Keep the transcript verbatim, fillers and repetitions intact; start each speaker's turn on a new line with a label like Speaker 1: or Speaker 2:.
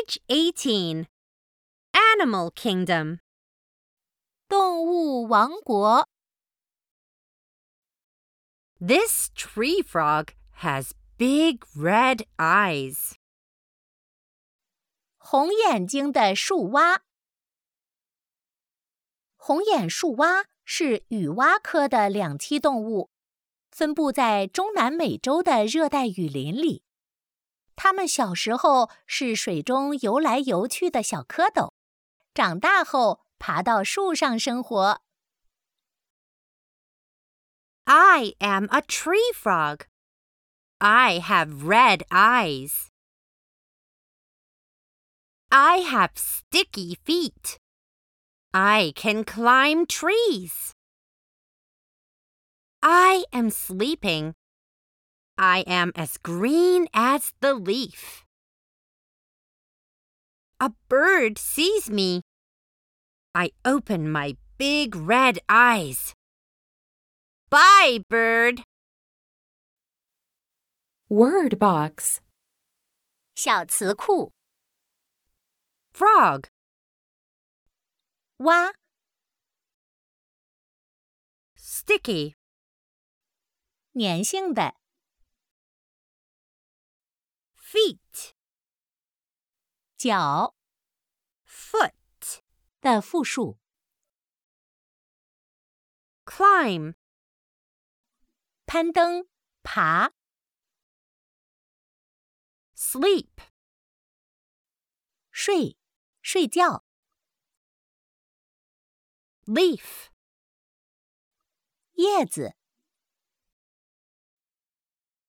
Speaker 1: Page eighteen. Animal Kingdom.
Speaker 2: 动物王国
Speaker 1: This tree frog has big red eyes.
Speaker 2: 红眼睛的树蛙红眼树蛙是雨蛙科的两栖动物，分布在中南美洲的热带雨林里。它们小时候是水中游来游去的小蝌蚪，长大后爬到树上生活。
Speaker 1: I am a tree frog. I have red eyes. I have sticky feet. I can climb trees. I am sleeping. I am as green as the leaf. A bird sees me. I open my big red eyes. Bye, bird.
Speaker 3: Word box.
Speaker 2: 小词库
Speaker 1: Frog.
Speaker 2: 蛙
Speaker 1: Sticky.
Speaker 2: 粘性的
Speaker 1: Feet.
Speaker 2: 脚
Speaker 1: Foot.
Speaker 2: 的复数
Speaker 1: Climb.
Speaker 2: 攀登爬
Speaker 1: Sleep.
Speaker 2: 睡睡觉
Speaker 1: Leaf.
Speaker 2: 叶子